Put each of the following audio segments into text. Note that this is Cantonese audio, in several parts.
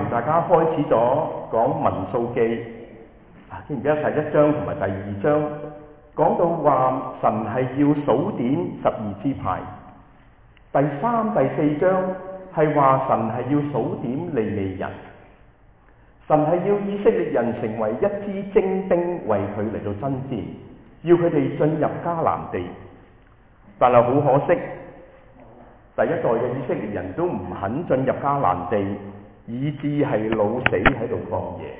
大家開始咗講民數記，記唔記得第1章同埋第2章講到話神係要數點12支派，第3、第4章係話神係要數點利未人，神係要以色列人成為一支精兵為佢嚟到爭戰，要佢哋進入迦南地。但係好可惜，第一代嘅以色列人都唔肯進入迦南地，以致係老死喺度曠野。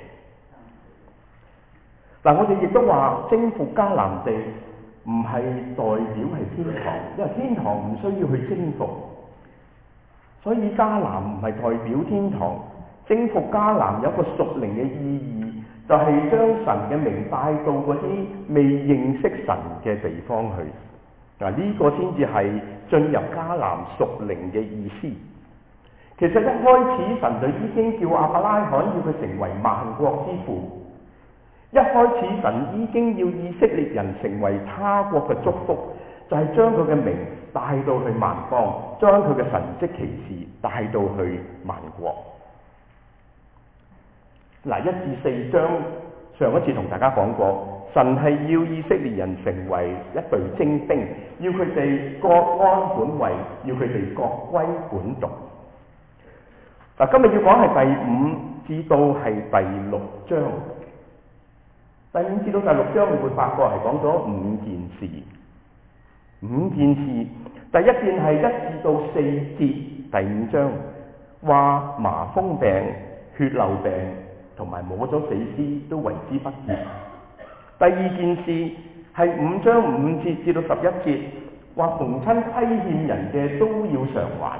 嗱，我哋亦都話征服迦南地唔係代表係天堂，因為天堂唔需要去征服，所以迦南唔係代表天堂。征服迦南有一個屬靈嘅意義，就係將神嘅名帶到嗰啲未認識神嘅地方去。嗱，呢個先至係進入迦南屬靈嘅意思。其實一開始神就已經叫亞伯拉罕要佢成為萬國之父。一開始神已經要以色列人成為他國嘅祝福，就係將佢嘅名帶到去萬邦，將佢嘅神蹟奇事帶到去萬國。嗱，1至4章上一次同大家講過，神係要以色列人成為一隊精兵，要佢哋各安本位，要佢哋各歸本族。嗱，今日要講係第5至到係第6章。第5至到第6章，你會發覺係講咗5件事。5件事，第一件係1至到4節，第5章話麻風病、血漏病同埋摸咗死屍都為之不潔。第二件事係5章5節至到11節，話逢親虧欠人嘅都要償還。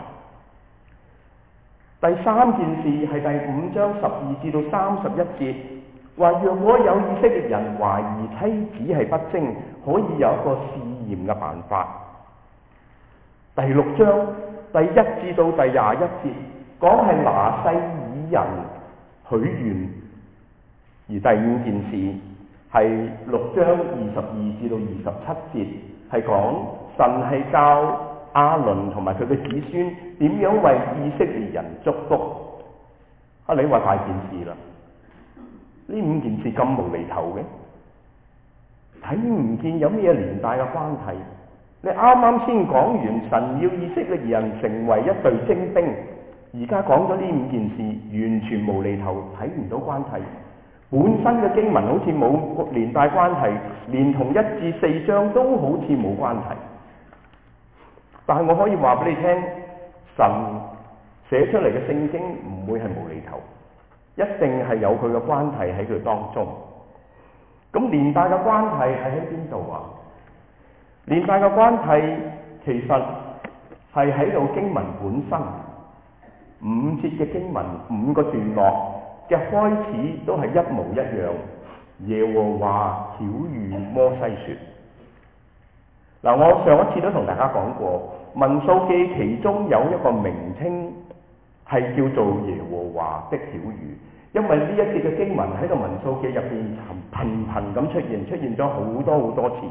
第三件事係第5章12至到31節，話若果有以色列人懷疑妻子係不貞，可以有一個試驗嘅辦法。第6章第1至到第21節講係拿細耳人許願，而第5件事係6章22至到27節，係講神係教亞倫同埋佢嘅子孫點樣為以色列人祝福。你話大件事啦，呢5件事咁無厘頭嘅，睇唔見有咩連帶嘅關係。你啱啱先講完神要以色列人成為一隊精兵，而家講咗呢5件事，完全無厘頭，睇唔到關係。本身嘅經文好似冇連帶關係，連同1至4章都好似冇關係。但係我可以話俾你聽，神寫出嚟嘅聖經唔會係無厘頭，一定係有佢嘅關係喺佢當中。咁連帶嘅關係係喺邊度啊？連帶嘅關係其實係喺度經文本身，5節嘅經文5個段落嘅開始都係一模一樣。耶和華曉諭摩西說。嗱，我上一次都同大家講過，民數記其中有一個名稱係叫做耶和華的曉諭，因為呢一節嘅經文喺度民數記入邊頻頻咁出現咗好多次。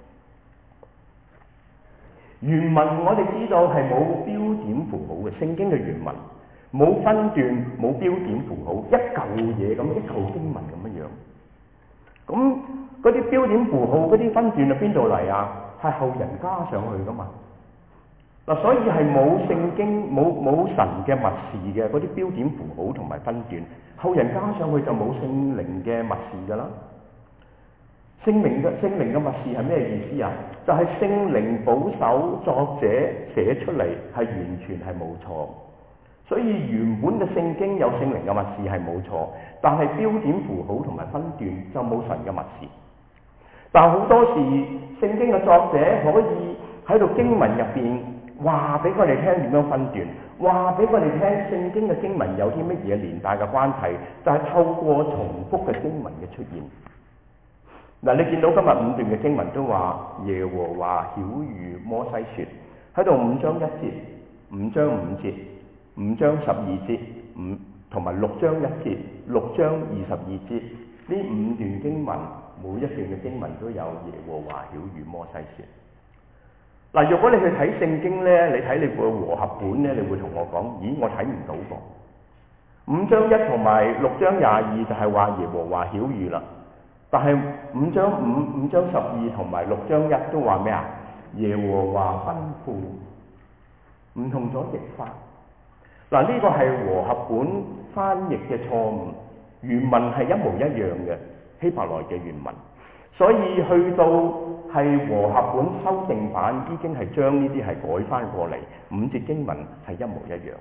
原文我哋知道係冇標點符號嘅，聖經嘅原文冇分段，冇標點符號，一嚿嘢咁，一嚿經文咁樣。咁嗰啲標點符號、嗰啲分段喺邊度嚟啊？係後人加上去噶嘛。嗱，所以係冇聖經冇神嘅默示嘅嗰啲標點符號同埋分段，後人加上去就冇聖靈嘅默示噶啦。聖靈嘅默示係咩意思啊？就係聖靈保守作者寫出嚟係完全係冇錯。所以原本嘅聖經有聖靈嘅默示係冇錯，但係標點符號同埋分段就冇神嘅默示。但好多時聖經嘅作者可以喺度經文入邊話俾我哋聽點樣分段，話俾我哋聽聖經嘅經文有啲乜嘢連帶嘅關係，就係透過重複嘅經文嘅出現。嗱，你見到今日5段嘅經文都話耶和華曉諭摩西說，喺度5章1節、5章5節、5章12節、同埋6章1節、6章22節，呢5段經文每一段嘅經文都有耶和華曉諭摩西說。嗱，如果你去睇聖經呢，你睇你個和合本呢，你會同我講，咦，我睇唔到噃。 5章1同埋6章22就係話耶和華曉諭啦。但係5章5、5章12同埋6章1都話咩啊？耶和華吩咐，唔同咗譯法。嗱，呢個係和合本翻譯嘅錯誤，原文係一模一樣嘅希伯來嘅原文，所以去到係和合本修訂版已經係將呢啲係改翻過嚟，5節經文係一模一樣。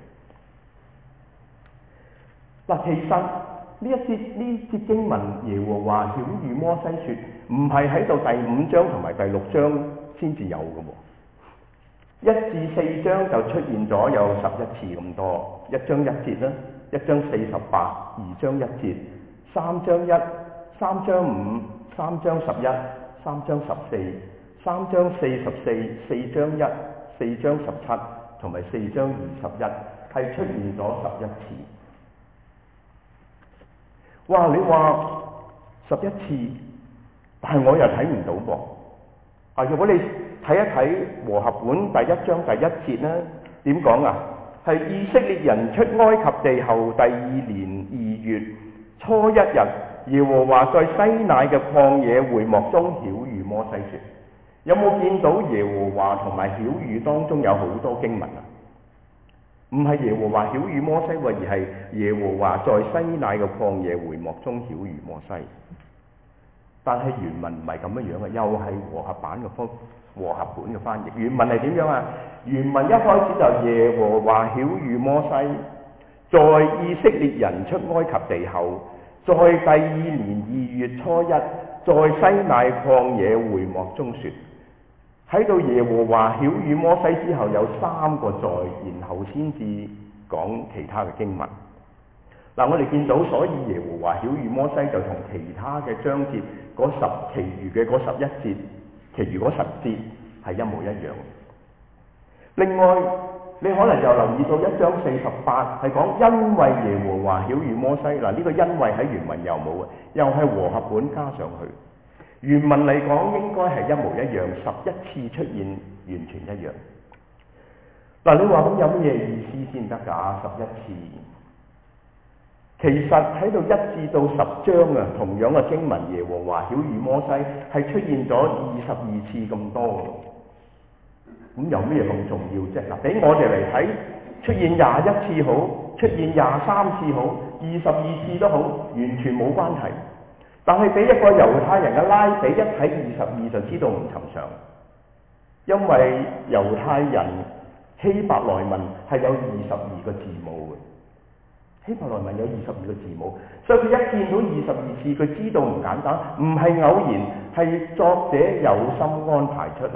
嗱，其實呢節經文耶和華曉諭摩西說，唔係喺到第5章同埋第6章先至有嘅喎，1至4章就出現咗有11次咁多，1章1節啦，1章48，2章1節，3章1、3章5、3章11、3章14、3章44、4章1、4章17同埋4章21係出現咗11次。哇！你話11次，但係我又睇唔到噃。啊，如果你睇一睇和合本第1章第1節咧，點講啊？係以色列人出埃及地後第2年2月初1日，耶和華在西乃嘅曠野會幕中曉諭摩西說。有冇見到耶和華同埋曉諭當中有好多經文啊？唔係耶和華曉諭摩西，而係耶和華在西乃嘅曠野會幕中曉諭摩西。但係原文唔係咁樣樣嘅，又係和合本嘅翻譯。原文係點樣啊？原文一開始就耶和華曉諭摩西，在以色列人出埃及地後，在第2年2月初1，在西乃曠野會幕中說。喺到耶和華曉諭摩西之後有3個在，然後先至講其他嘅經文。嗱，我哋見到，所以耶和華曉諭摩西就同其他嘅章節其餘嘅嗰11節，其餘嗰10節係一模一樣。另外，你可能又留意到1章48係講因為耶和華曉諭摩西。嗱，呢個因為喺原文又冇嘅，又係和合本加上去。原文嚟講應該係一模一樣，11次出現完全一樣。嗱，你話咁有咩意思先得㗎？11次，其實喺度1至到10章啊，同樣嘅經文耶和華曉諭摩西係出現咗22次咁多。咁有咩咁重要啫？嗱，俾我哋嚟睇，出現21次好，出現23次好，22次都好，完全冇關係。但係俾一個猶太人嘅拉比一睇22就知道唔尋常，因為猶太人希伯來文係有22個字母嘅，希伯來文有22個字母，所以佢一見到22次，佢知道唔簡單，唔係偶然，係作者有心安排出嚟。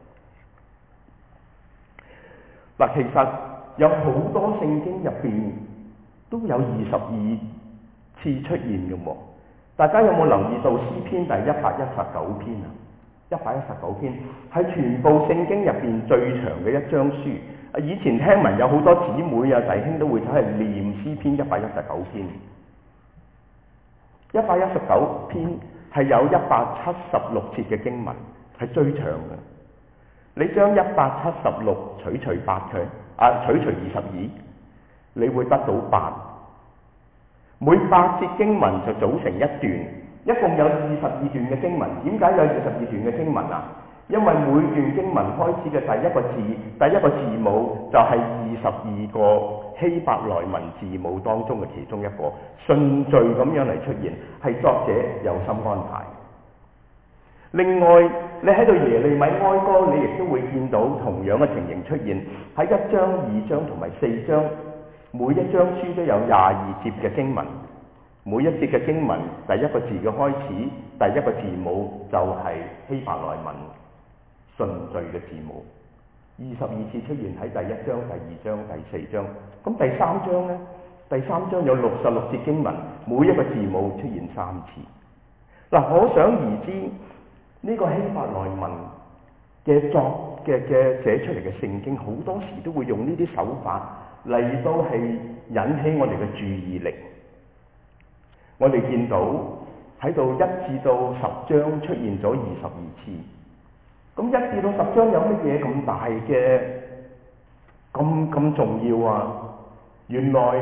嗱，其實有好多聖經入邊都有22次出現嘅喎。大家有冇留意到詩篇第119篇啊？119篇係全部聖經入邊最長嘅一章書。以前聽聞有好多姊妹啊弟兄都會走去念詩篇119篇。119篇係有176節嘅經文，係最長嘅。你將176取除8佢，取除22，你會得到8。每8節經文就組成一段，一共有22段嘅經文。點解有22段嘅經文啊？因為每段經文開始嘅第一個字母就係22個希伯來文字母當中嘅其中一個，順序咁樣嚟出現，係作者有心安排。另外，你喺度耶利米哀歌，你亦都會見到同樣嘅情形出現喺1章、2章同埋4章。每一章書都有22節嘅經文，每一節嘅經文第一個字嘅開始，第一個字母就係希伯來文順序嘅字母。22次出現喺第1章、第2章、第4章。咁第3章呢？第3章有66節經文，每一個字母出現3次。嗱，可想而知呢個希伯來文嘅寫出嚟嘅聖經，好多時都會用呢啲手法嚟到係引起我哋嘅注意力。我哋見到喺度1至到10章出現咗22次。咁1至到10章有乜嘢咁大嘅咁重要啊？原來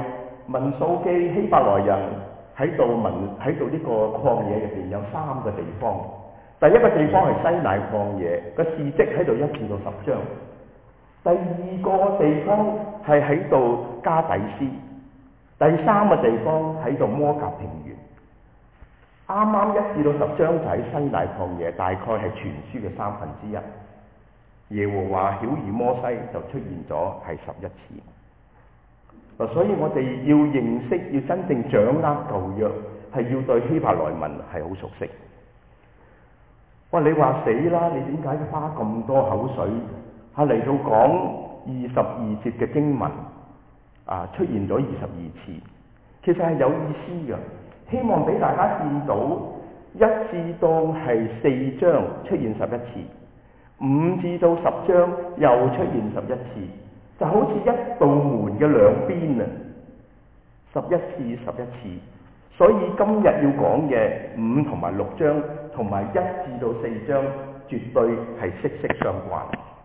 民數記希伯來人喺度呢個曠野入邊有3個地方。第一個地方係西乃曠野，個事蹟喺度1至到10章。第二個地方係喺度加底斯，第3個地方喺度摩甲平原。啱啱1至到10章就喺西乃曠野，大概係全書嘅1/3。耶和華曉諭摩西就出現咗係11次。所以我哋要認識，要真正掌握舊約，係要對希伯來文係好熟悉。哇！你話死啦！你點解花咁多口水嚟到講22節嘅經文出現咗22次？其實係有意思嘅，希望俾大家見到1至到係4章出現11次，5至到10章又出現11次，就好似一道門嘅兩邊啊！11次11次。所以今日要講嘅5同埋6章，同埋1至到4章，絕對係息息相關。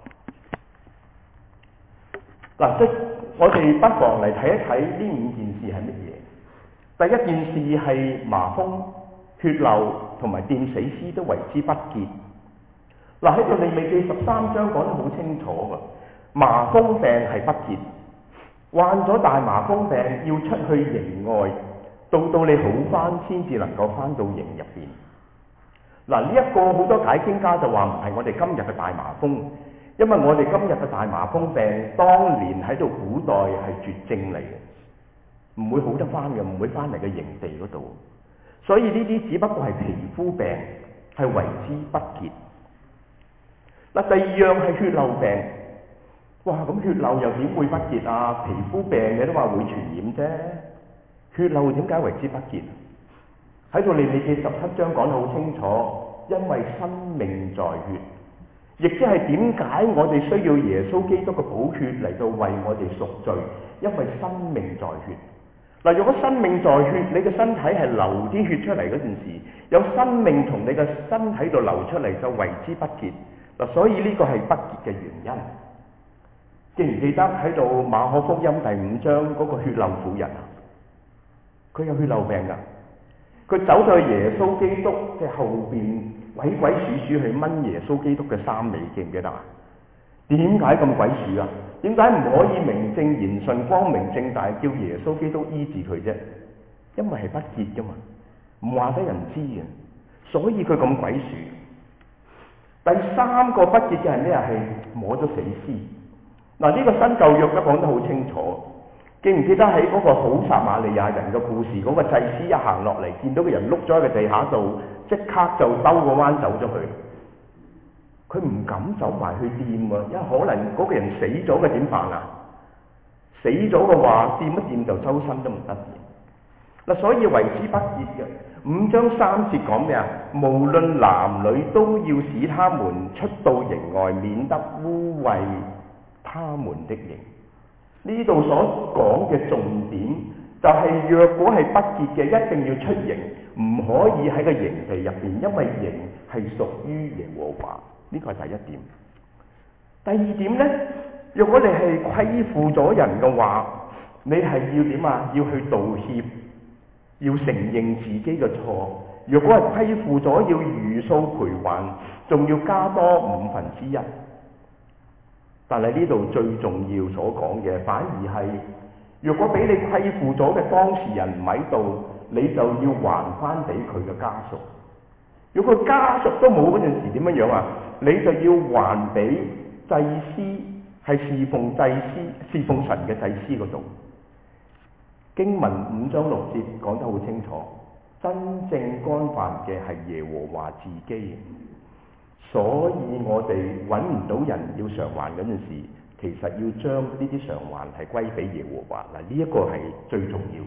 即我哋不妨嚟睇一睇呢5件事係乜嘢。第一件事係麻風、血漏同埋掂死屍都為之不潔。喺度利未記13章講得好清楚㗎，麻風病係不潔，患咗大麻風病要出去營外。到你好翻先至能夠翻到營入邊。呢一個好多解經家就話唔係我哋今日嘅大麻風，因為我哋今日嘅大麻風病當年喺度古代係絕症嚟嘅，唔會好得翻嘅，唔會翻嚟嘅營地嗰度。所以呢啲只不過係皮膚病，係為之不潔。第二樣係血漏病。哇！咁血漏又點會不潔啊？皮膚病你都話會傳染啫。血漏點解為之不潔？喺度利未記17章講得好清楚，因為生命在血，亦即係點解我哋需要耶穌基督嘅寶血嚟到為我哋贖罪，因為生命在血。如果生命在血，你嘅身體係流啲血出嚟嗰陣時，有生命從你嘅身體度流出嚟，就為之不潔。所以呢個係不潔嘅原因。記唔記得喺度馬可福音第5章嗰個血漏婦人？佢有血漏病㗎，佢走到去耶穌基督嘅後邊，鬼鬼祟祟去掹耶穌基督嘅衫尾，記唔記得啊？點解咁鬼祟啊？點解唔可以名正言順、光明正大叫耶穌基督醫治佢啫？因為係不潔㗎嘛，唔話俾人知嘅，所以佢咁鬼祟。第3個不潔嘅係咩啊？係摸咗死屍。呢個新舊約都講得好清楚。記唔記得喺嗰個好撒瑪利亞人嘅故事，嗰個祭司一行落嚟，見到個人碌咗喺個地下度，即刻就兜個彎走咗去。佢唔敢走埋去掂喎，因為可能嗰個人死咗嘅點辦啊？死咗嘅話，掂一掂就周身都唔得掂。所以為之不潔嘅。5章3節講咩啊？無論男女都要使他們出到營外，免得污穢他們的營。呢度所講嘅重點就係，若果係不潔嘅，一定要出營，唔可以喺個營地入邊，因為營係屬於耶和華。呢個係第一點。第二點呢，若果你係虧負咗人嘅話，你係要點啊？要去道歉，要承認自己嘅錯。若果係虧負咗，要如數賠還，仲要加多1/5。但係呢度最重要所講嘅，反而係若果俾你虧負咗嘅當事人唔喺度，你就要還翻俾佢嘅家屬。如果佢家屬都冇嗰陣時點樣啊？你就要還俾祭司，係侍奉神嘅祭司嗰度。經文5章6節講得好清楚，真正干犯嘅係耶和華自己。所以我哋揾唔到人要償還嗰陣時，其實要將呢啲償還係歸俾耶和華。呢一個係最重要。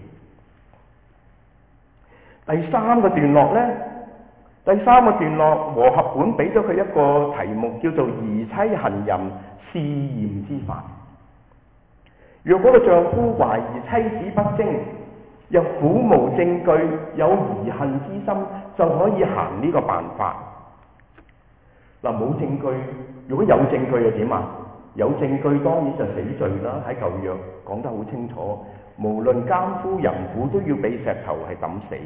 第三個段落和合本俾咗佢一個題目，叫做兒妻行淫試驗之法。若果個丈夫懷疑妻子不貞，又苦無證據，有疑恨之心，就可以行呢個辦法。冇證據，如果有證據又點啊？有證據當然就死罪啦。喺舊約講得好清楚， 無論奸夫淫婦都要俾石頭係抌死。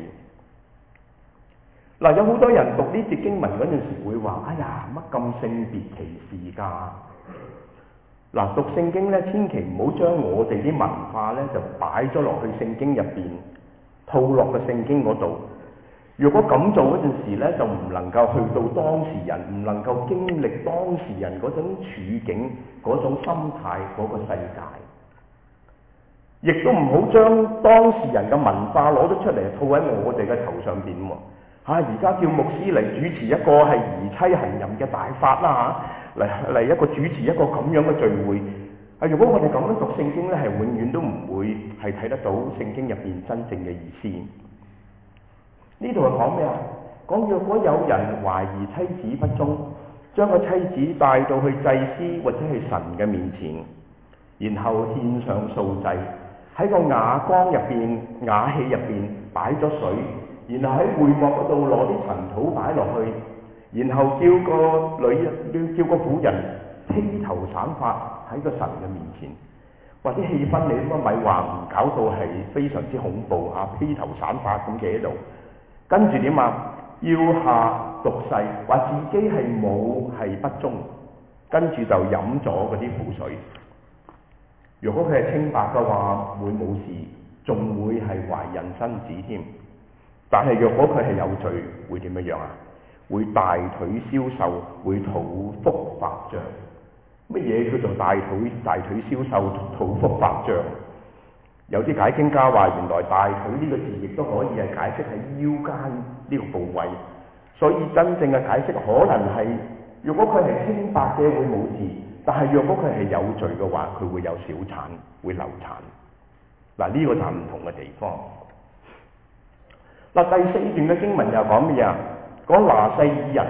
嗱，有好多人讀呢節經文嗰陣時會話：哎呀，乜咁性別歧視㗎？嗱，讀聖經咧，千祈唔好將我哋啲文化咧就擺咗落去聖經入邊，套落個聖經嗰度。如果咁做嗰陣時咧，就唔能夠去到當事人，唔能夠經歷當事人嗰種處境、嗰種心態、嗰個世界。亦都唔好將當事人嘅文化攞咗出嚟套喺我哋嘅頭上邊喎。而家叫牧師嚟主持一個係兒妻行淫嘅大法啦嚇，嚟一個主持一個咁樣嘅聚會。如果我哋咁樣讀聖經咧，係永遠都唔會係睇得到聖經入邊真正嘅意思。呢度係講咩啊？講若果有人懷疑妻子不忠，將個妻子帶到去祭司或者係神嘅面前，然後獻上素祭，喺個瓦缸入邊、瓦器入邊擺咗水，然後喺會幕嗰度攞啲塵土擺落去，然後叫個婦人披頭散髮喺個神嘅面前。或者氣氛你都咪話唔搞到係非常之恐怖嚇，披頭散髮咁企喺度。跟住點啊？要下毒誓，話自己係不忠，跟住就飲咗嗰啲苦水。如果佢係清白嘅話，會冇事，仲會係懷孕生子添。但係若果佢係有罪，會點樣啊？會大腿消瘦，會肚腹發脹。乜嘢叫做大腿消瘦、肚腹發脹？有啲解經家話，原來大腿呢個字亦都可以係解釋喺腰間呢個部位，所以真正嘅解釋可能係，如果佢係清白嘅會冇事，但係若果佢係有罪嘅話，佢會有小產，會流產。嗱，呢個就係唔同嘅地方。嗱，第四段嘅經文又講咩啊？講拿細耳人。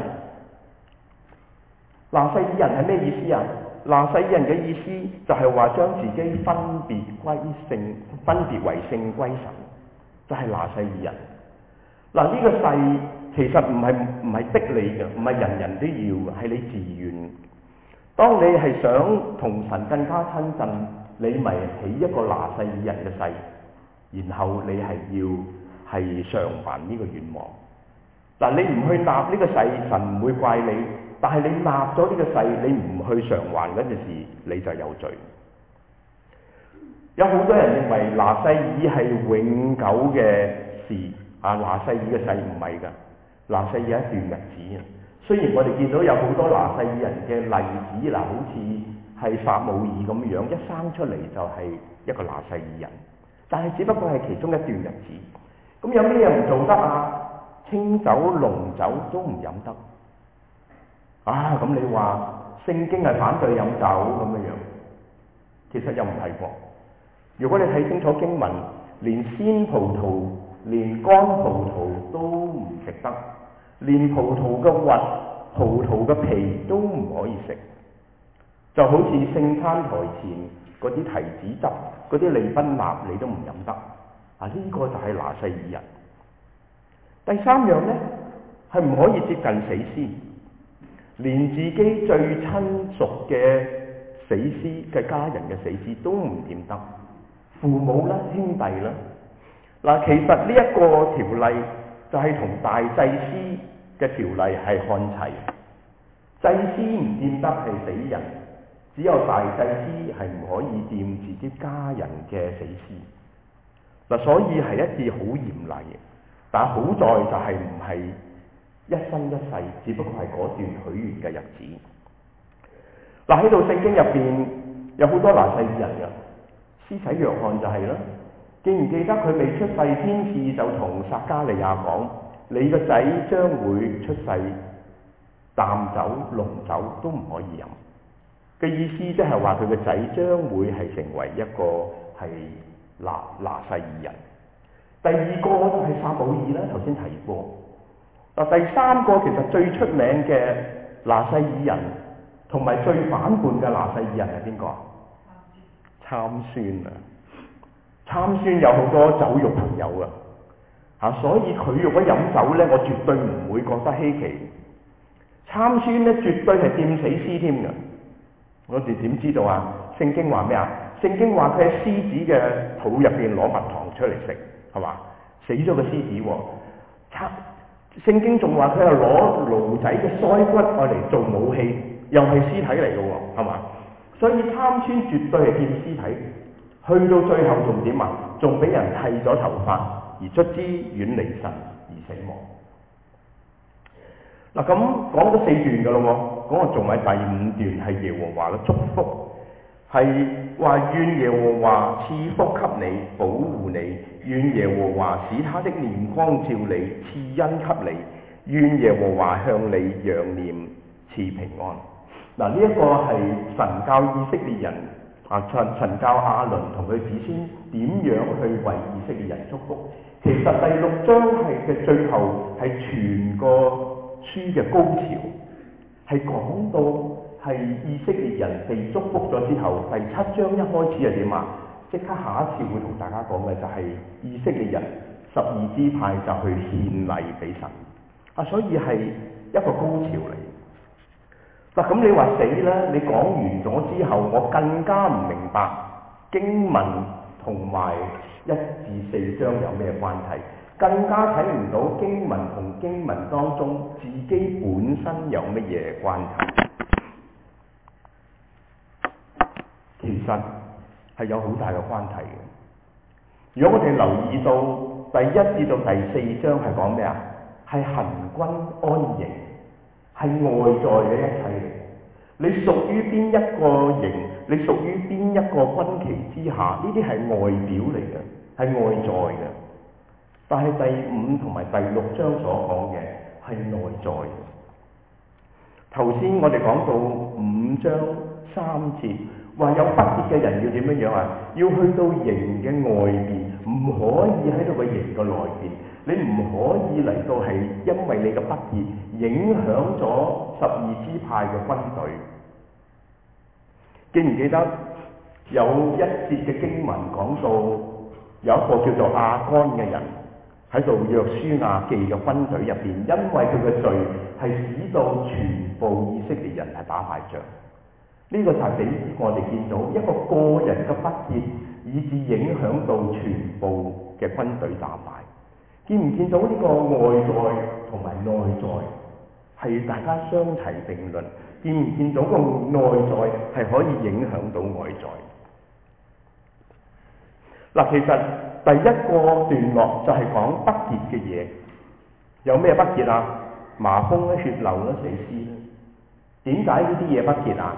拿細耳人係咩意思啊？拿細耳人嘅意思就係話將自己分別為聖歸神，就係拿細耳人。嗱，呢個誓其實唔係逼你嘅，唔係人人都要，係你自願。當你係想同神更加親近，你咪起一個拿細耳人嘅誓，然後你係要係償還呢個願望。嗱，你唔去立呢個誓，神唔會怪你。但係你立咗呢個誓，你唔去償還嗰陣時，你就有罪。有好多人認為拿細耳係永久嘅事，拿細耳嘅誓唔係㗎，拿細耳一段日子啊。雖然我哋見到有好多拿細耳人嘅例子，好似係撒母耳咁樣，一生出嚟就係一個拿細耳人，但係只不過係其中一段日子。咁有咩嘢唔做得啊？清酒、濃酒都唔飲得。咁你話聖經係反對飲酒咁樣，其實又唔係喎。如果你睇清楚經文，連鮮葡萄、連乾葡萄都唔食得，連葡萄嘅核、葡萄嘅皮都唔可以食，就好似聖餐台前嗰啲提子汁、嗰啲利賓納你都唔飲得。呢個就係拿細耳人。第三樣呢，係唔可以接近死屍。連自己最親屬嘅死屍嘅家人嘅死屍都唔掂得，父母啦、兄弟啦。其實呢一個條例就係同大祭司嘅條例係看齊。祭司唔掂得係死人，只有大祭司係唔可以掂自己家人嘅死屍。所以係一啲好嚴厲嘅，但好在就係唔係一生一世，只不過係嗰段許願嘅日子。喺度聖經入邊有好多拿細耳人嘅，施洗約翰就係啦。記唔記得佢未出世，天使就同撒迦利亞講：你個仔將會出世，淡酒、濃酒都唔可以飲。嘅意思即係話佢個仔將會係成為一個係拿細耳人。第二個就係撒母耳啦，頭先提過。第三個其實最出名嘅拿細耳人，同埋最反叛嘅拿細耳人係邊個啊？參孫啊！參孫有好多酒肉朋友啊，所以佢如果飲酒呢，我絕對唔會覺得稀奇。參孫呢，絕對係掂死屍添㗎。我哋點知道啊？聖經話咩啊？聖聖經話佢喺獅子嘅肚入邊攞蜜糖出嚟食，係嘛？死咗個獅子喎，聖經仲話佢係攞驢仔嘅腮骨愛嚟做武器，又係屍體嚟嘅喎，係嘛？所以參孫絕對係見屍體，去到最後仲點啊？仲俾人剃咗頭髮，而卒之遠離神而死亡。嗱，咁講咗4段㗎咯喎，嗰個仲係第5段係耶和華嘅祝福，係話願耶和華賜福給你，保護你，願耶和華使他的面光照你，賜恩給你，願耶和華向你仰念，賜平安。嗱，呢一個係神教以色列人神教亞倫同佢子孫點樣去為以色列人祝福。其實第6章係嘅最後係全個書嘅高潮，係講到係以色列人被祝福咗之後，第7章一開始係點啊？即刻下一次會同大家講嘅就係以色列人12支派就去獻禮俾神，所以係一個高潮嚟。嗱，咁你話死啦！你講完咗之後，我更加唔明白經文同埋1至4章有咩關係，更加睇唔到經文同經文當中自己本身有乜嘢關係。其實係有好大嘅關係嘅。如果我哋留意到第1至到第4章係講咩啊？係行軍安營，係外在嘅一切嚟。你屬於邊一個營，你屬於邊一個軍旗之下，呢啲係外表嚟嘅，係外在嘅。但係第5同埋第6章所講嘅係內在嘅。頭先我哋講到5章3節，話有不潔嘅人要點樣樣啊？要去到營嘅外邊，唔可以喺到個營嘅內邊。你唔可以嚟到係因為你嘅不義影響咗12支派嘅軍隊。記唔記得有一節嘅經文講到有一個叫做亞干嘅人喺度約書亞記嘅軍隊入邊，因為佢嘅罪係使到全部以色列人係打敗仗。呢個就係俾我哋見到一個個人嘅不義，以致影響到全部嘅軍隊打敗。見唔見到呢個外在同埋內在係大家相提並論？見唔見到個內在係可以影響到外在？嗱，其實第一個段落就係講不潔嘅嘢。有咩不潔啊？麻風咧、血流咧、死屍咧。點解呢啲嘢不潔啊？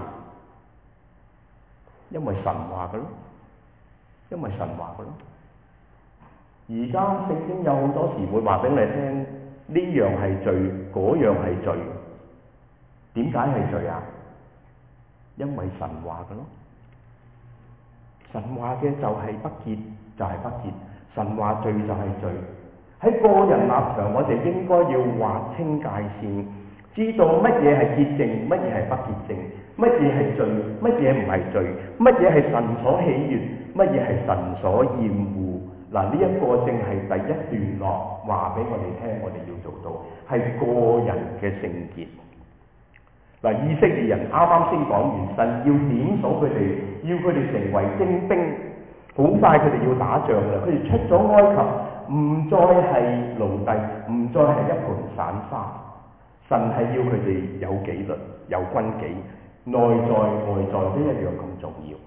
因為神話嘅咯，因為神話嘅咯。而家聖經有好多時會話俾你聽，呢樣係罪，嗰樣係罪。點解係罪啊？因為神話嘅咯。神話嘅就係不潔，就係不潔；神話罪就係罪。喺個人立場，我哋應該要劃清界線，知道乜嘢係潔淨，乜嘢係不潔淨，乜嘢係罪，乜嘢唔係罪，乜嘢係神所喜悅，乜嘢係神所厭惡。嗱，呢一個正係第一段落話俾我哋聽，我哋要做到係個人嘅聖潔。嗱，以色列人啱啱先講完，神要點數佢哋，要佢哋成為精兵，好快佢哋要打仗啦。佢哋出咗埃及，唔再係奴隸，唔再係一盤散沙。神係要佢哋有紀律、有軍紀，內在外在都一樣咁重要。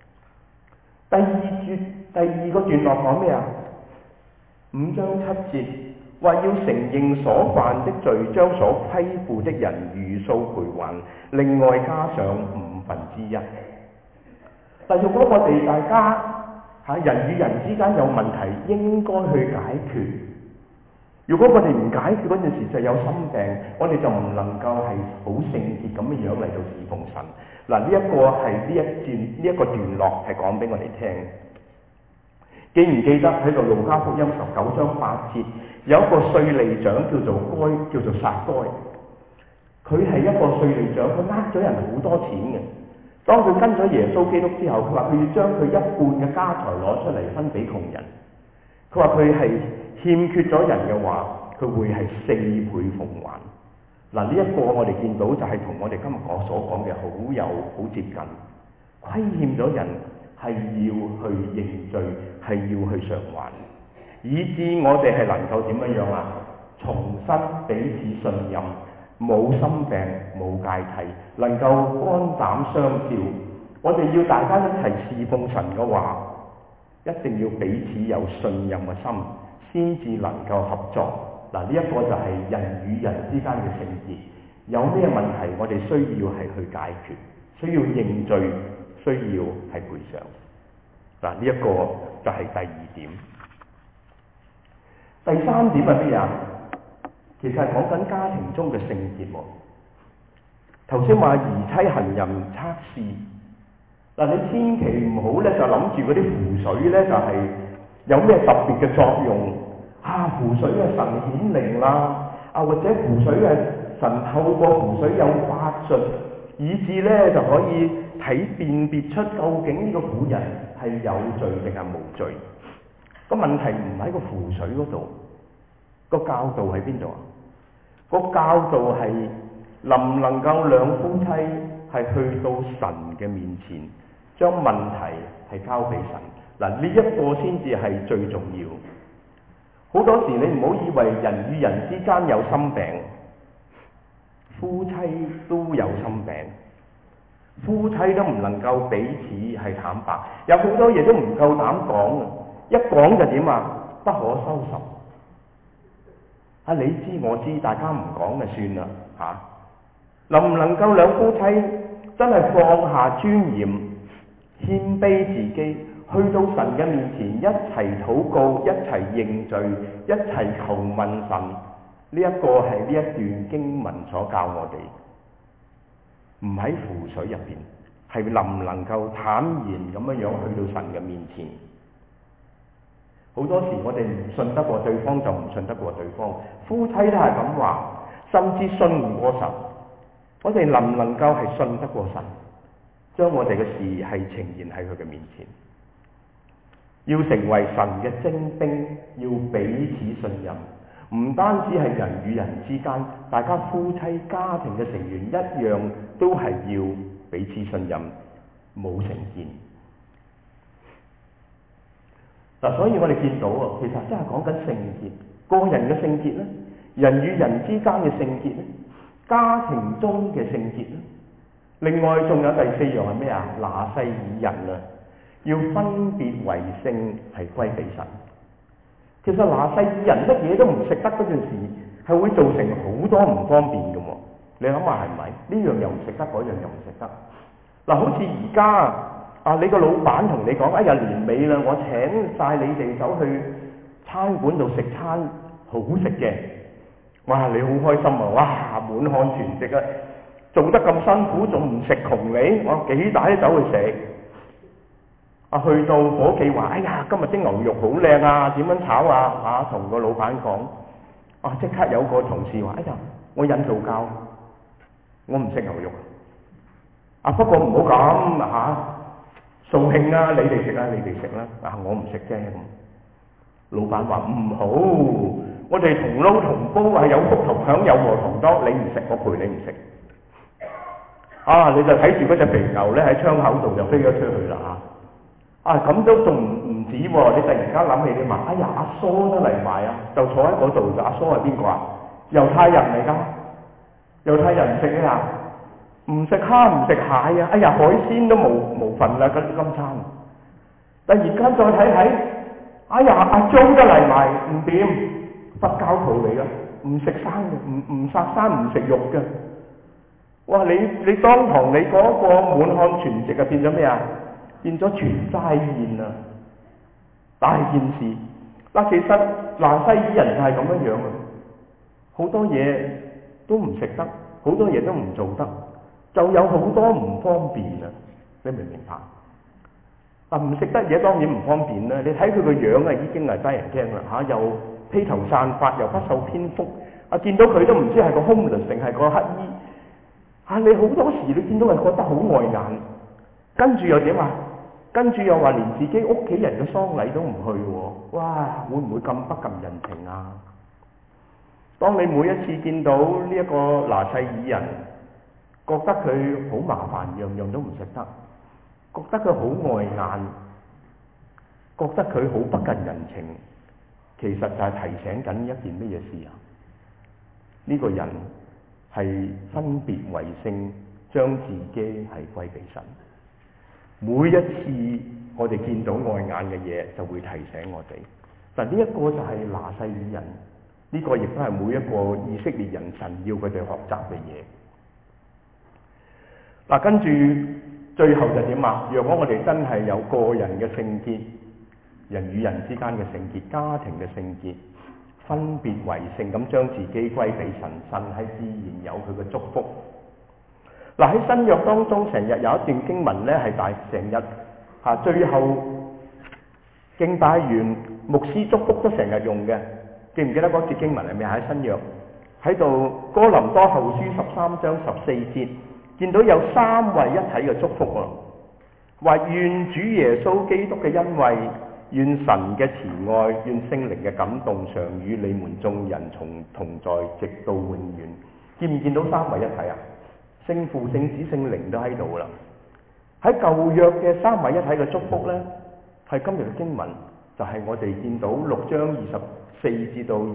第二個段落講咩啊？5章7節話要承認所犯的罪，將所虧負的人如數賠還，另外加上1/5。但如果我哋大家人與人之間有問題，應該去解決。如果我哋唔解決嗰陣時就有心病，我哋就唔能夠係好聖潔咁樣嚟到侍奉神。嗱，呢一個係呢一個段落係講俾我哋聽。記唔記得喺度路加福音19章8節有一個稅吏長叫做撒該，佢係一個稅吏長，佢呃咗人好多錢嘅。當佢跟咗耶穌基督之後，佢話佢要將佢1半嘅家財攞出嚟分俾窮人。佢話佢係欠缺咗人嘅話，佢會係4倍奉還。嗱，呢一個我哋見到就係同我哋今日所講嘅好接近，虧欠咗人係要去認罪，係要去償還，以致我哋係能夠點樣啊？重新彼此信任，冇心病冇芥蒂，能夠肝膽相照。我哋要大家一齊侍奉神嘅話，一定要彼此有信任嘅心，先至能夠合作。嗱，呢一個就係人與人之間嘅聖潔。有咩問題，我哋需要係去解決，需要認罪，需要係賠償。嗱，呢一個就係第二點。第三點係咩啊？其實係講緊家庭中嘅聖潔喎。頭先話兒妻行淫測試，嗱，你千祈唔好咧就諗住嗰啲符水咧就係有咩特別嘅作用啊！符水係神顯靈啦，或者符水係神透過符水有法術，以致咧就可以辨別出究竟呢個婦人係有罪定係無罪。個問題唔喺個符水嗰度，個教導喺邊度啊？個教導係能唔能夠兩夫妻係去到神嘅面前，將問題係交俾神。嗱，呢一個先至係最重要。好多時你唔好以為人與人之間有心病，夫妻都有心病，夫妻都唔能夠彼此係坦白，有好多嘢都唔夠膽講啊！一講就點啊？不可收拾。你知我知，大家唔講就算啦嚇。能唔能夠兩夫妻真係放下尊嚴，謙卑自己，去到神嘅面前一齊禱告，一齊認罪，一齊求問神？呢一個係呢一段經文所教我哋，唔喺符水入邊，係能唔能夠坦然咁樣去到神嘅面前？好多時我哋唔信得過對方，就唔信得過對方。夫妻都係咁話，甚至信唔過神。我哋能唔能夠係信得過神，將我哋嘅事係呈現喺佢嘅面前？要成為神嘅精兵，要彼此信任。唔單止係人與人之間，大家夫妻家庭嘅成員一樣，都係要彼此信任，冇成見。嗱，所以我哋見到啊，其實真係講緊聖潔，個人嘅聖潔咧，人與人之間嘅聖潔咧，家庭中嘅聖潔咧。另外仲有第四樣係咩啊？拿細耳人啊，要分別為聖，係歸俾神。其實拿細耳人乜嘢都唔食得嗰陣時，係會造成好多唔方便嘅喎。你諗下係咪？呢樣又唔食得，嗰樣又唔食得。嗱，好似而家你個老闆同你講，哎呀年尾啦，我請晒你哋走去餐館度食餐好食嘅。哇，你好開心啊！哇，滿漢全席啊，做得咁辛苦，仲唔食窮你？我幾大都走去食。去到伙計話：哎呀，今日啲牛肉好靚啊，點樣炒啊？同個老闆講，即刻有個同事話：哎呀，我印度教，我唔食牛肉。不過唔好咁掃興啊！你哋食啦，你哋食啦。我唔食啫。老闆話唔好，我哋同撈同煲係有福同享，有禍同當。你唔食，我陪你唔食。你就睇住嗰隻肥牛咧喺窗口度就飛咗出去啦。咁都仲唔止喎！你突然間諗起你話：哎呀，阿蘇都嚟埋啊！就坐喺嗰度嘅阿蘇係邊個啊？猶太人嚟㗎，猶太人唔食咩啊？唔食蝦唔食蟹啊！哎呀，海鮮都冇份啦，嗰啲今餐。突然間再睇睇，哎呀，阿張都嚟埋，唔掂，佛教徒嚟㗎，唔食生嘅，唔殺生唔食肉嘅。哇！你當堂你嗰個滿漢全席啊，變咗咩啊？變咗全齋宴啊！大件事。其實拿細耳人就係咁樣啊，好多嘢都唔食得，好多嘢都唔做得。就有好多唔方便啊！你明唔明白？唔食得嘢當然唔方便啦。你睇佢個樣已經係得人驚啦，又披頭散髮，又不受蝙蝠。見到佢都唔知係個 homeless 定係個乞衣。你好多時你見到係覺得好礙眼，跟住又點啊？跟住又話連自己屋企人嘅喪禮都唔去喎。哇！會唔會咁不近人情啊？當你每一次見到呢一個拿細耳人，覺得佢好麻煩，樣樣都唔食得， 覺得佢好礙眼，覺得佢好不近人情，其實就係提醒緊一件乜嘢事啊？呢個人係分別為聖，將自己係歸俾神。每一次我哋見到礙眼嘅嘢，就會提醒我哋。但呢一個就係拿細耳人，呢個亦都係每一個以色列人神要佢哋學習嘅嘢。嗱，跟住最後就點啊？若果我哋真係有個人嘅聖潔，人與人之間嘅聖潔，家庭嘅聖潔，分別為聖咁將自己歸俾神，神係自然有佢嘅祝福。嗱，喺新約當中，成日有一段經文咧，係成日最後敬拜完，牧師祝福都成日用嘅。記唔記得嗰節經文係咩？喺新約喺度哥林多後書13章14節，見到有三位一體嘅祝福啊！話願主耶穌基督嘅恩惠，願神嘅慈愛，願聖靈嘅感動常與你們眾人同在，直到永遠。見唔見到三位一體啊？聖父、聖子、聖靈都喺度啦。喺舊約嘅三位一體嘅祝福呢，係今日嘅經文就係我哋見到6章24至到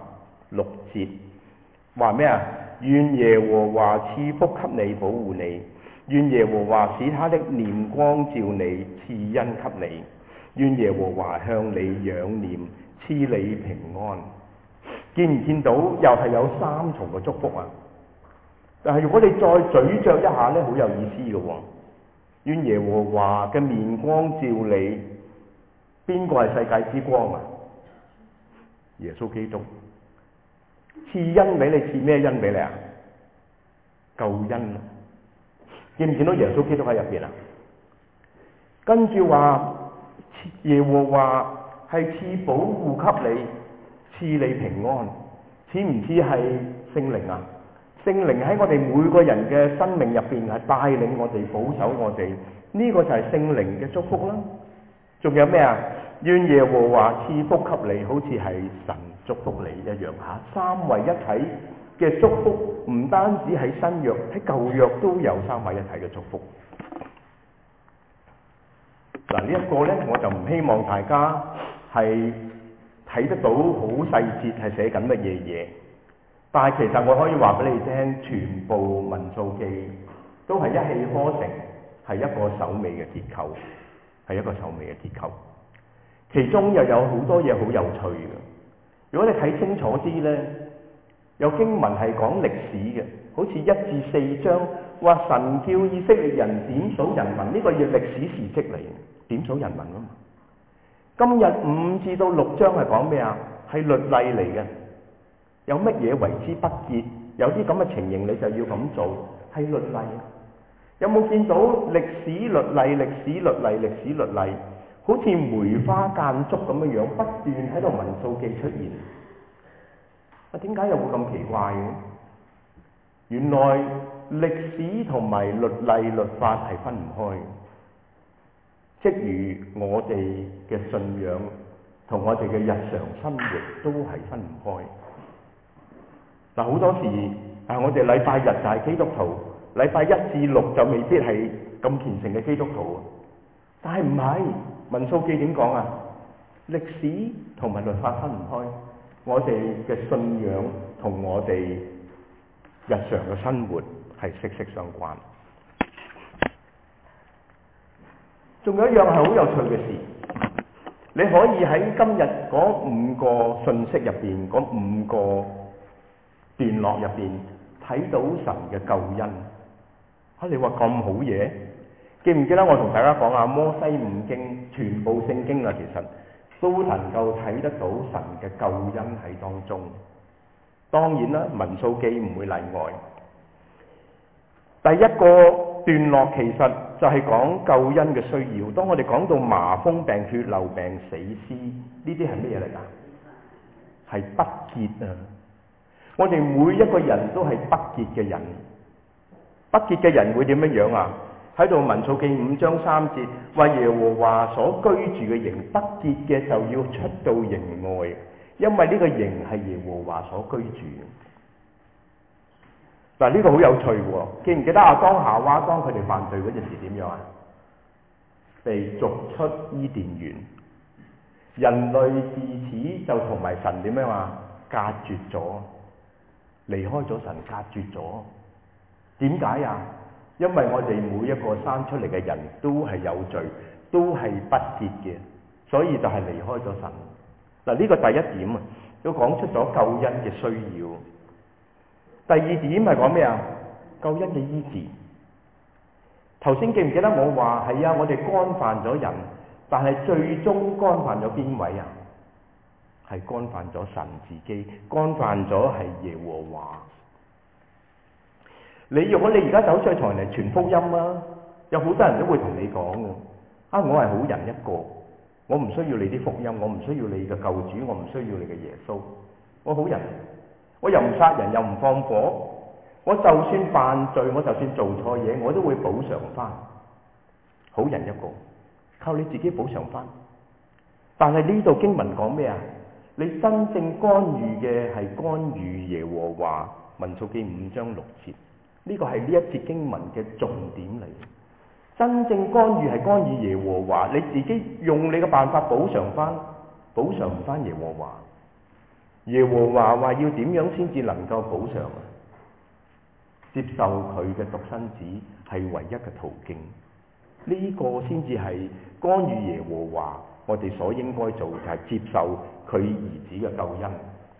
26節，話咩啊？願耶和華賜福給你，保護你；願耶和華使他的臉光照你，賜恩給你；願耶和華向你仰念，賜你平安。見唔見到又係有三重嘅祝福啊？但係如果你再咀嚼一下呢，好有意思嘅喎。願耶和華嘅面光照你，邊個係世界之光啊？耶穌基督。賜恩俾你，賜咩恩俾你啊？救恩。見唔見到耶穌基督喺入邊啊？跟住話耶和華係賜保護給你，賜你平安。似唔似係聖靈啊？聖靈喺我哋每個人嘅生命入邊係帶領我哋，保守我哋，呢個就係聖靈嘅祝福啦。仲有咩啊？願耶和華賜福給你，好似係神祝福你一樣嚇。三位一體嘅祝福唔單止喺新約，喺舊約都有三位一體嘅祝福。嗱，呢一個呢，我就唔希望大家係睇得到好細節係寫緊乜嘢嘢。但係其實我可以話俾你聽，全部民數記都係一氣呵成，係一個首尾嘅結構，係一個首尾嘅結構。其中又有好多嘢好有趣嘅。如果你睇清楚啲呢，有經文係講歷史嘅，好似1至4章話神叫以色列人點數人民，呢個要歷史事蹟嚟，點數人民啊嘛。今日5至到6章係講咩啊？係律例嚟嘅。有乜嘢為之不潔？有啲咁嘅情形，你就要咁做，係律例。有冇見到歷史律例、歷史律例、歷史律例，好似梅花間竹咁樣不斷喺度民數記出現？啊，點解又會咁奇怪嘅？原來歷史同埋律例、律法係分唔開，即如我哋嘅信仰同我哋嘅日常生活都係分唔開。嗱，好多時我哋禮拜日就係基督徒，禮拜1至6就未必係咁虔誠嘅基督徒。但係唔係，民數記點講啊？歷史同埋律法分唔開，我哋嘅信仰同我哋日常嘅生活係息息相關。仲有一樣係好有趣嘅事，你可以喺今日嗰5個信息入邊，嗰5個段落入邊睇到神嘅救恩。你話咁好嘢？記唔記得我同大家講啊？摩西5經全部聖經啊，其實都能夠睇得到神嘅救恩喺當中。當然啦，民數記唔會例外。第一個段落其實就係講救恩嘅需要。當我哋講到麻風病、血漏病、死屍，呢啲係咩嘢嚟㗎？係不潔啊！我哋每一個人都係不潔嘅人，不潔嘅人會點樣啊？喺度民數記5章3節話耶和華所居住嘅營，不潔嘅就要出到營外，因為呢個營係耶和華所居住。嗱，呢個好有趣喎！記唔記得亞當夏娃當佢哋犯罪嗰陣時點樣啊？ 被逐出伊甸園，人類自此就同埋神點樣啊？隔絕咗，離開咗神，隔絕咗。點解啊？因為我哋每一個生出嚟嘅人都係有罪，都係不潔嘅，所以就係離開咗神。嗱，呢個第一點啊，都講出咗救恩嘅需要。第二點係講咩啊？救恩嘅醫治。頭先記唔記得我話係啊？我哋干犯咗人，但係最終干犯咗邊位啊？係干犯咗神自己，干犯咗係耶和華。如果你而家走出去同人哋傳福音啊，有好多人都會同你講嘅，我係好人一個，我唔需要你啲福音，我唔需要你嘅救主，我唔需要你嘅耶穌，我好人，我又唔殺人，又唔放火，我就算犯罪，我就算做錯嘢，我都會補償翻，好人一個，靠你自己補償翻。但係呢度經文講咩啊？你真正干預嘅係干預耶和華，民數記5章6節。呢個係呢一節經文嘅重點嚟。真正干預係干預耶和華，你自己用你嘅辦法補償翻，補償唔翻耶和華。耶和華話要點樣先至能夠補償啊？接受佢嘅獨生子係唯一嘅途徑。呢個先至係干預耶和華，我哋所應該做就係接受佢兒子嘅救恩。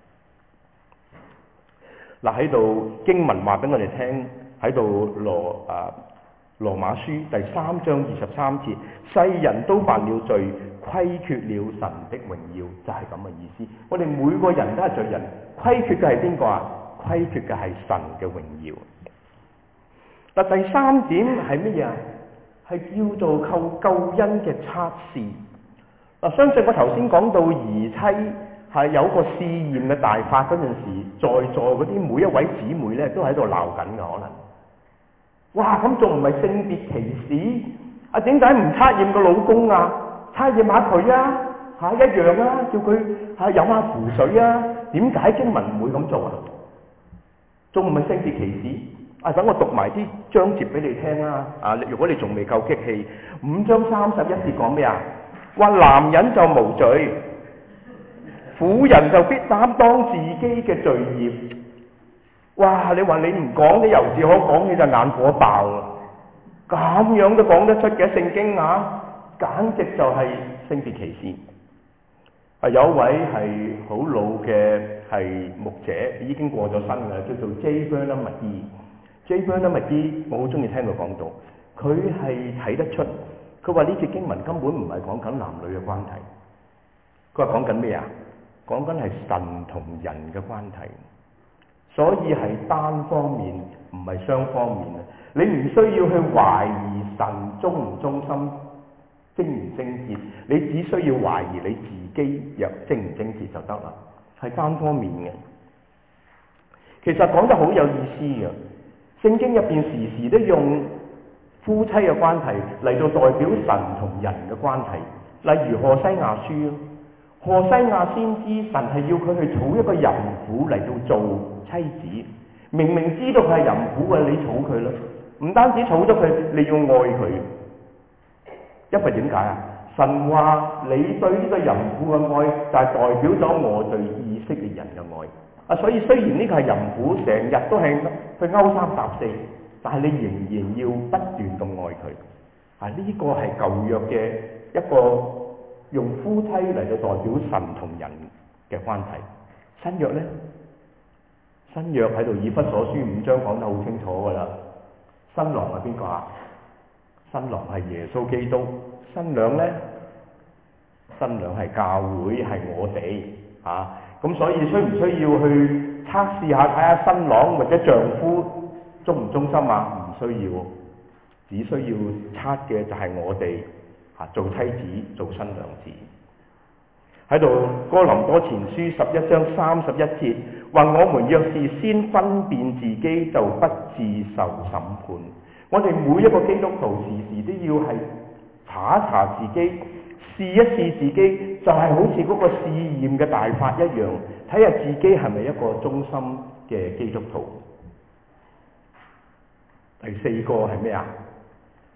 嗱，喺度經文話俾我哋聽，喺度羅馬書第3章23節，世人都犯了罪，虧缺了神的榮耀，就係咁嘅意思。我哋每個人都係罪人，虧缺嘅係邊個啊？虧缺嘅係神嘅榮耀。嗱，第三點係乜嘢啊？係叫做靠救恩嘅測試。嗱，相信我頭先講到兒妻係有個試驗嘅大法嗰陣時，在座嗰啲每一位姊妹咧都喺度鬧緊嘅可能。哇！咁仲唔係性別歧視？啊，點解唔測驗個老公啊？測驗下佢啊，一樣啊，叫佢飲下符水啊？點解經文唔會咁做啊？仲唔係性別歧視？啊，等我讀埋啲章節俾你聽啦。啊，如果你仲未夠激氣，5章31節講咩啊？話男人就無罪，婦人就必擔當自己嘅罪孽。哇！你話你唔講，你由自可講，你就眼火爆啦！咁樣都講得出嘅聖經啊，簡直就係性別歧視。有一位係好老嘅係牧者，已經過咗身啦，叫做 J. Vernon McGee。J. Vernon McGee，我好中意聽佢講到，佢係睇得出，佢話呢節經文根本唔係講緊男女嘅關係，佢話講緊咩啊？講緊係神同人嘅關係。所以係單方面，唔係雙方面啊！你唔需要去懷疑神忠唔忠心、貞唔貞潔，你只需要懷疑你自己又貞唔貞潔就得啦。係單方面嘅。其實講得好有意思嘅，聖經入邊時時都用夫妻嘅關係嚟到代表神同人嘅關係。例如何西亞書，何西亞先知神係要佢去娶一個淫婦嚟到做妻子，明明知道佢係淫婦嘅，你娶佢啦，唔單止娶咗佢，你要愛佢，因為點解啊？神話你對呢個淫婦嘅愛就係代表咗我對以色列人嘅愛啊！所以雖然呢個係淫婦，成日都係去勾三搭四，但係你仍然要不斷咁愛佢啊！呢個係舊約嘅一個用夫妻嚟到代表神同人嘅關係。新約呢？新約喺度以弗所書5章講得好清楚噶啦。新郎係邊個啊？新郎係耶穌基督。新娘呢？新娘係教會，係我哋啊。咁所以需唔需要去測試下睇下新郎或者丈夫忠唔忠心啊？唔需要，只需要測嘅就係我哋做妻子、做新娘子。喺度哥林多前書11章31節話：我們若是先分辨自己，就不致受審判。我哋每一個基督徒時時都要係查一查自己，試一試自己，就係好似嗰個試驗嘅大法一樣，睇下自己係咪一個忠心嘅基督徒。第四個係咩啊？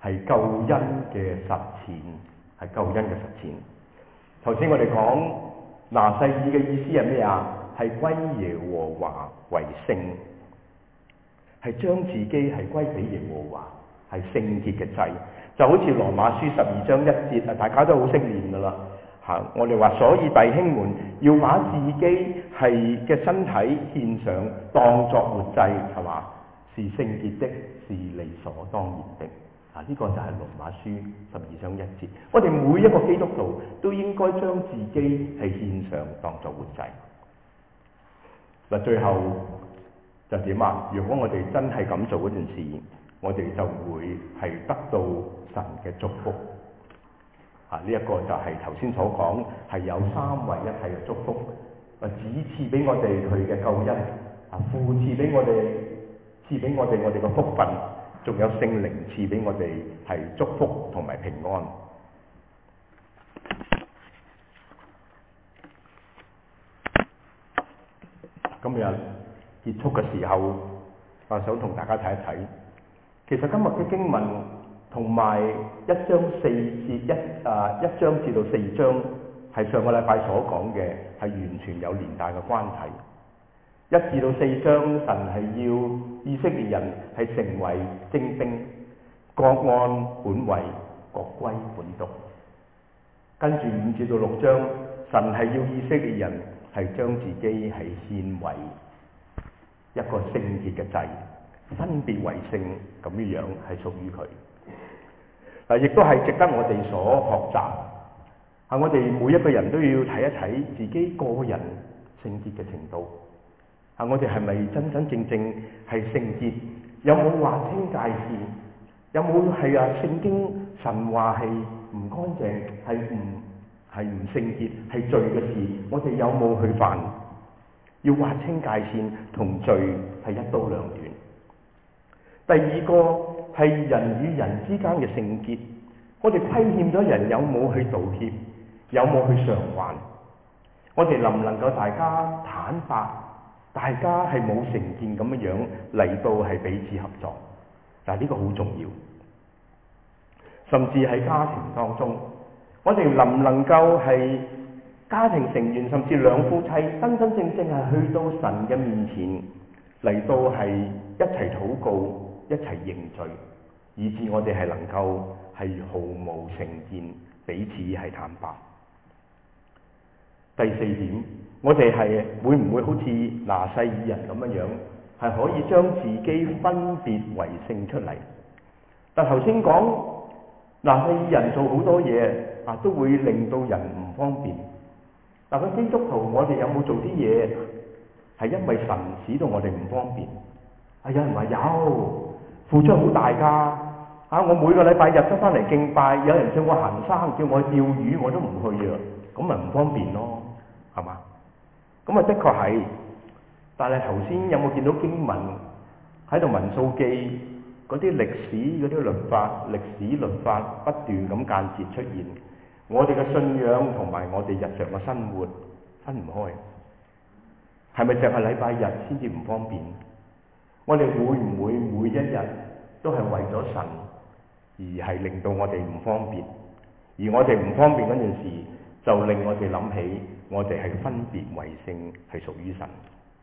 係救恩嘅實踐，係救恩嘅實踐。頭先我哋講拿細耳嘅意思係咩啊？係歸耶和華為聖，係將自己係歸俾耶和華，係聖潔嘅祭。就好似羅馬書12章1節啊，大家都好識念噶啦嚇。我哋話，所以弟兄們要把自己係嘅身體獻上，當作活祭，係嘛？是聖潔的，是理所當然的。啊，呢個就係羅馬書12章1節。我哋每一個基督徒都應該將自己係獻上，當作活祭。嗱，最後就點啊？如果我哋真係咁做嗰件事，我哋就會係得到神嘅祝福。啊，呢一個就係頭先所講係有三位一體嘅祝福。啊，子賜俾我哋佢嘅救恩，啊，父賜俾我哋，賜俾我哋嘅福分，仲有聖靈賜俾我哋係祝福同埋平安。今日結束嘅時候，我想同大家睇一睇，其實今日嘅經文同埋一章至到4章係上個禮拜所講嘅，係完全有連帶嘅關係。1至到4章，神係要以色列人係成為精兵，各按本位，各歸本督。跟住5至到6章，神係要以色列人係將自己係獻為一個聖潔嘅祭，分別為聖咁樣樣係屬於佢。嗱，亦都係值得我哋所學習。啊，我哋每一個人都要睇一睇自己個人聖潔嘅程度。啊，我哋係咪真真正正係聖潔？有冇劃清界線？有冇係聖經神話係唔乾淨，係唔聖潔，係罪嘅事？我哋有冇去犯？要劃清界線，同罪係一刀兩斷。第二個係人與人之間嘅聖潔，我哋虧欠咗人，有冇去道歉？有冇去償還？我哋能唔能夠大家坦白？大家係冇成見咁樣嚟到係彼此合作？嗱，呢個好重要。甚至喺家庭當中，我哋能唔能夠係家庭成員，甚至兩夫妻真真正正係去到神嘅面前嚟到係一齊禱告，一齊認罪，以致我哋係能夠係毫無成見，彼此係坦白。第4點，我哋係會唔會好似拿細耳人咁樣，係可以將自己分別為聖出嚟？但頭先講拿細耳人做好多嘢啊，都會令到人唔方便。嗱，個基督徒，我哋有冇做啲嘢係因為神使到我哋唔方便？啊，有人話有，付出好大㗎。啊，我每個禮拜日都翻嚟敬拜，有人叫我行山，叫我去釣魚，我都唔去啊，咁咪唔方便咯，係嘛？咁啊，的確係。但係頭先有冇見到經文喺度民數記嗰啲歷史嗰啲歷史律法不斷咁間接出現？我哋嘅信仰同埋我哋日常嘅生活分唔開，係咪淨係禮拜日先至唔方便？我哋會唔會每一日都係為咗神而係令到我哋唔方便？而我哋唔方便嗰陣時，就令我哋諗起我哋係分別為聖，係屬於神。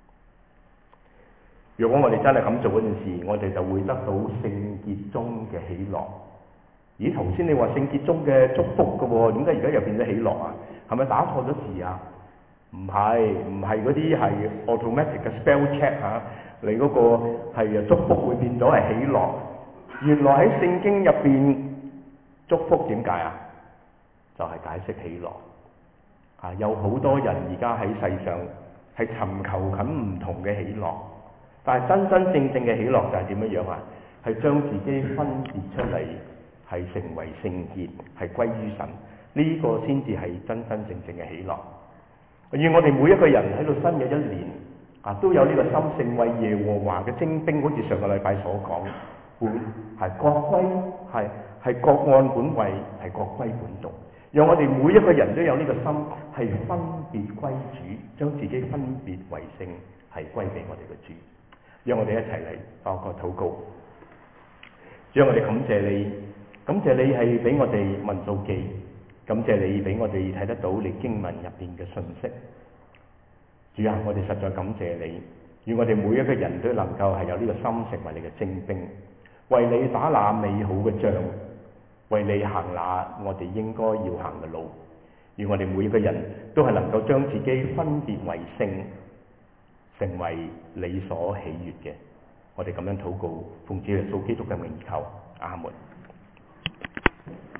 如果我哋真係咁做嗰陣時，我哋就會得到聖潔中嘅喜樂。咦，頭先你話聖潔中嘅祝福㗎喎，點解而家又變咗喜樂啊？係咪打錯咗字啊？唔係嗰啲係 automatic 嘅 spell check 嚇，你嗰個係祝福會變咗係喜樂。原來喺聖經入邊，祝福點解啊？就係解釋喜樂。啊，有好多人而家喺世上係尋求緊唔同嘅喜樂，但係真真正正嘅喜樂就係點樣樣啊？係將自己分別出嚟，係成為聖潔，係歸於神，呢個先至係真真正正嘅喜樂。願我哋每一個人喺到新嘅一年啊，都有呢個心，成為耶和華嘅精兵，好似上個禮拜所講，係各歸係各按本位，係各歸本督。讓我哋每一個人都有呢個心，係分別歸主，將自己分別為聖，係歸俾我哋嘅主。讓我哋一齊嚟作個禱告。讓我哋感謝你， 感謝你係俾我哋民數記，感謝你俾我哋睇得到你經文入邊嘅信息。主啊，我哋實在感謝你，願我哋每一個人都能夠係有呢個心成為你嘅精兵，為你打那美好嘅仗，為你行那我哋應該要行嘅路。願我哋每一個人都係能夠將自己分別為聖，成為你所喜悅嘅。我哋咁樣禱告，奉主耶穌基督嘅名求，阿門。